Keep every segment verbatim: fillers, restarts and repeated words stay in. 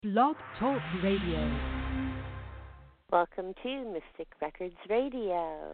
Blog Talk Radio. Welcome to Mystic Records Radio.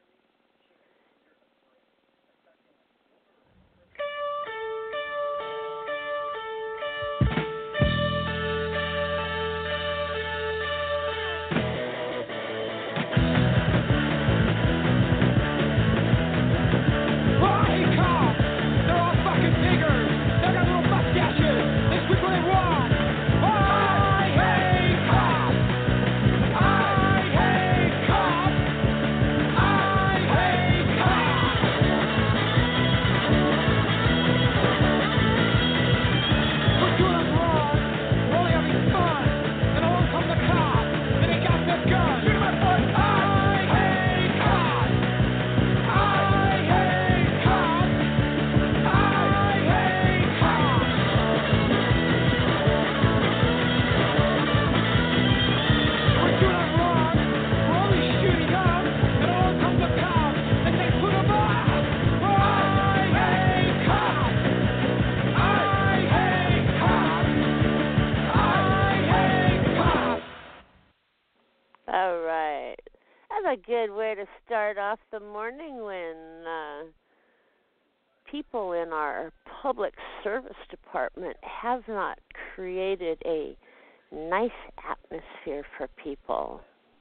A good way to start off the morning when uh, people in our public service department have not created a nice atmosphere for people.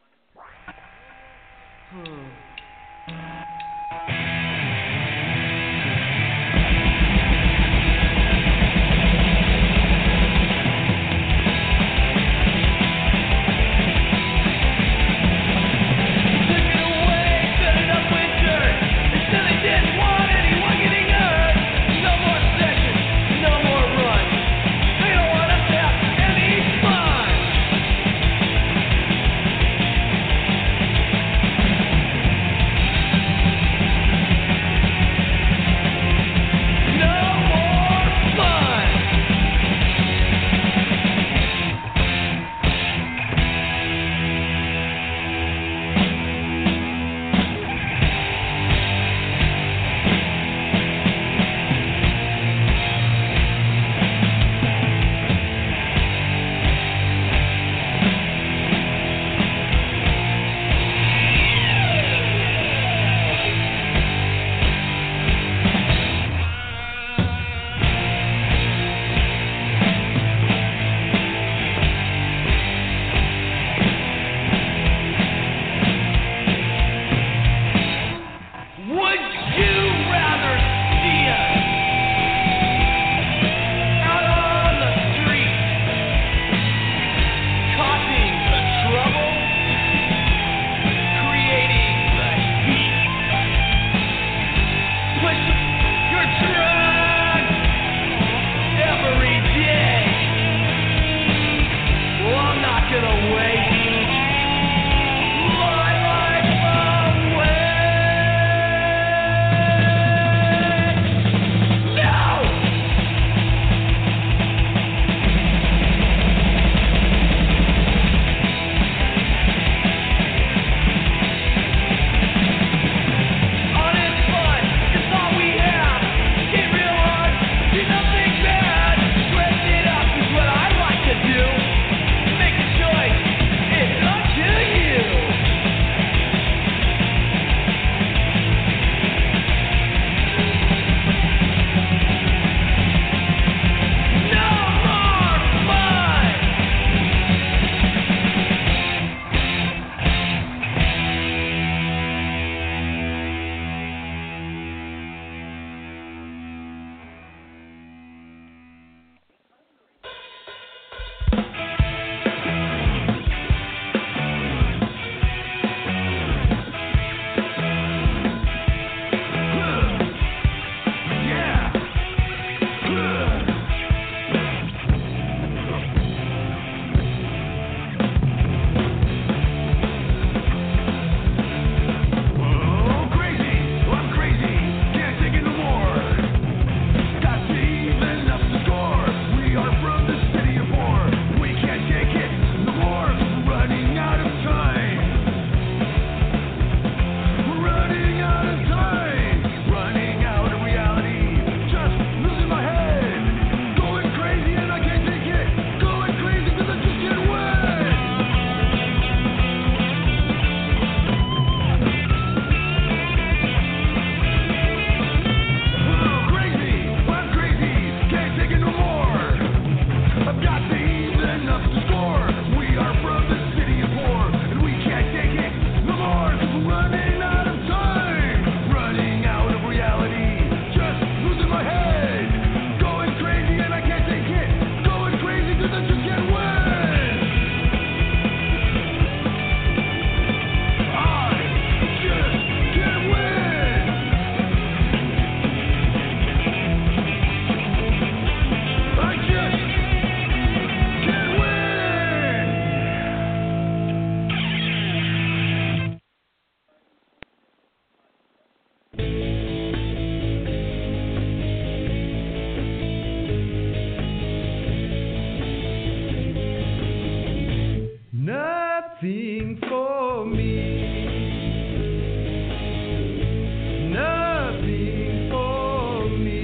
Hmm. nothing for me. Nothing for me.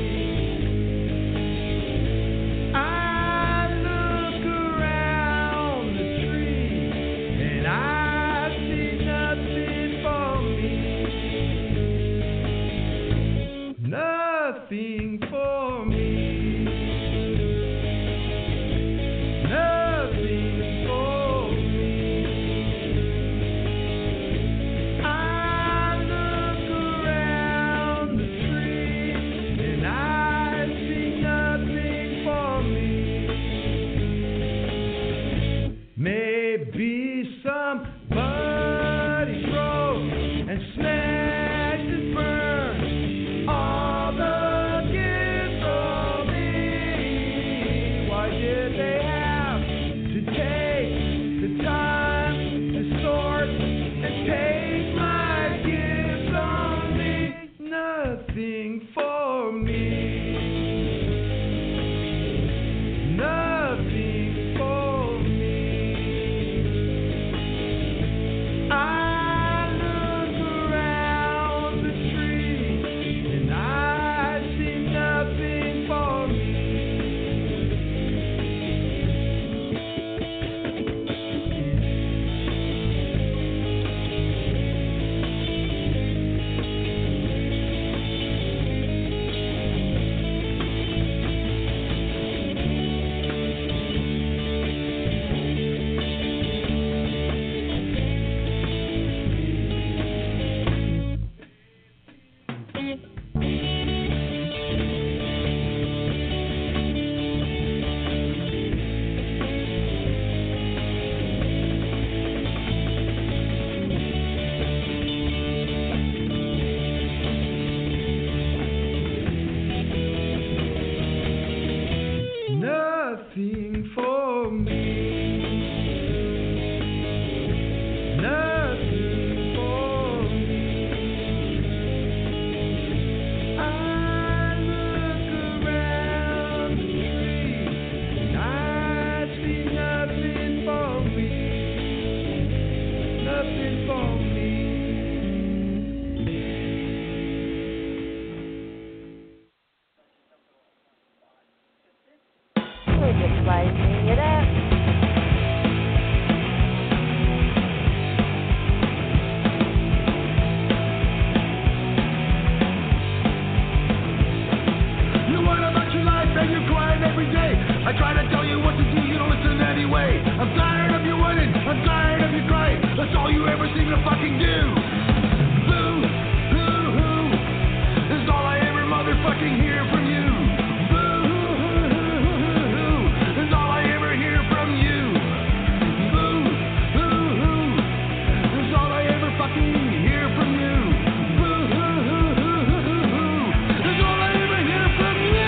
I look around the tree and I see nothing for me. Nothing for me. Nothing for me. I look around the tree and I see nothing for me. Maybe somebody broke and smashed and burned all the gifts of me. Why did they have to take the time to sort and take my gifts on me? Nothing for me. Nothing for me. I look around the tree and I see nothing for me. Nothing for me. Nothing for me. I look around the tree and I see nothing for me. Nothing for me. We're just lighting it up. You want about your life and you're crying every day. I try to tell you what to do, you don't listen anyway. I'm tired of you winning, I'm tired of you crying. That's all you ever seem to fucking do. Boo, hoo, hoo, is all I ever motherfucking hear from you. Boo, hoo, hoo, hoo, hoo, is all I ever hear from you. Boo, hoo, hoo, is all I ever fucking hear from you. Boo, hoo, hoo, hoo, hoo, hoo, is all I ever hear from you.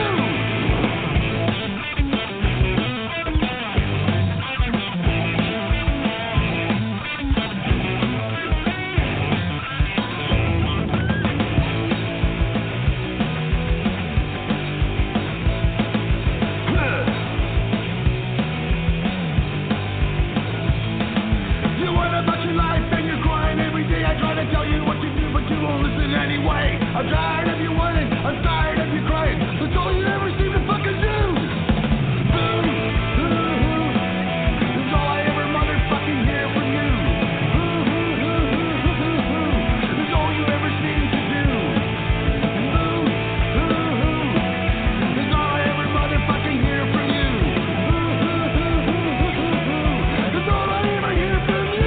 You want about your life and you're crying every day. I try to tell you what to do, but you won't listen anyway. I'm tired of you winning, I'm tired of you crying. That's all you ever seem to fucking do. Boo, hoo, hoo, is all I ever motherfucking hear from you. Boo, hoo, hoo, hoo, hoo, hoo, is all you ever seem to do. Boo, hoo, hoo, is all I ever motherfucking hear from you. Boo, hoo, hoo, hoo, hoo, hoo, is all I ever hear from you.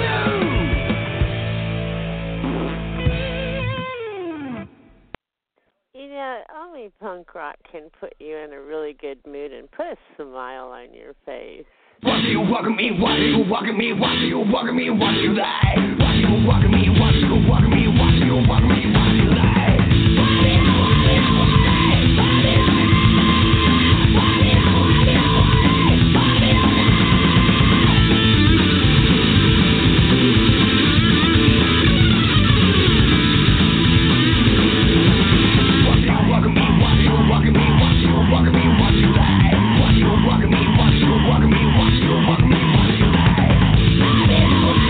You know, only punk rock can put you in a really good mood and put a smile on your face. Why do you walk at me? Why do you walk at me? Why do you walk at me? Why do you lie? Why do you walk at me? Why do you walk at me? Why do you walk at me? Why do you lie? Walk me, walk me, walk me, walk me, walk me, walk me, walk me, walk me.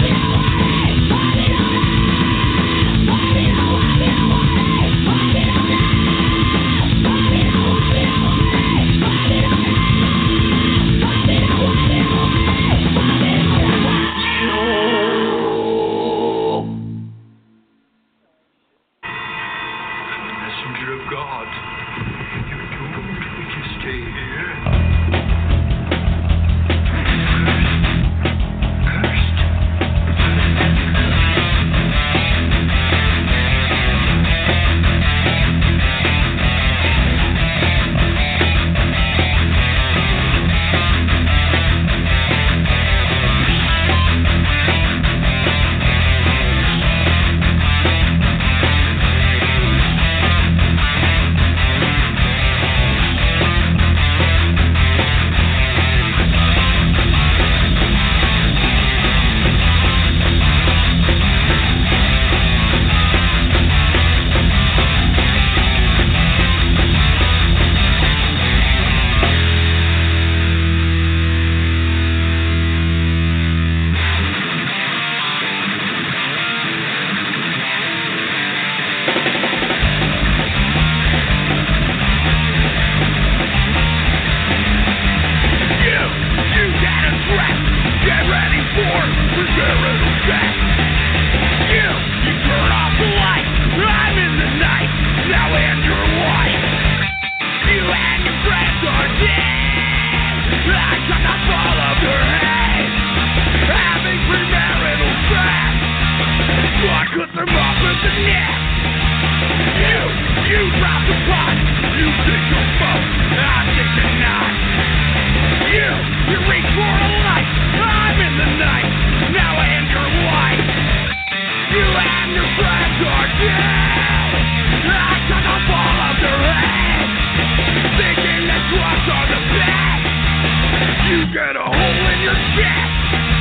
You got a hole in your chest.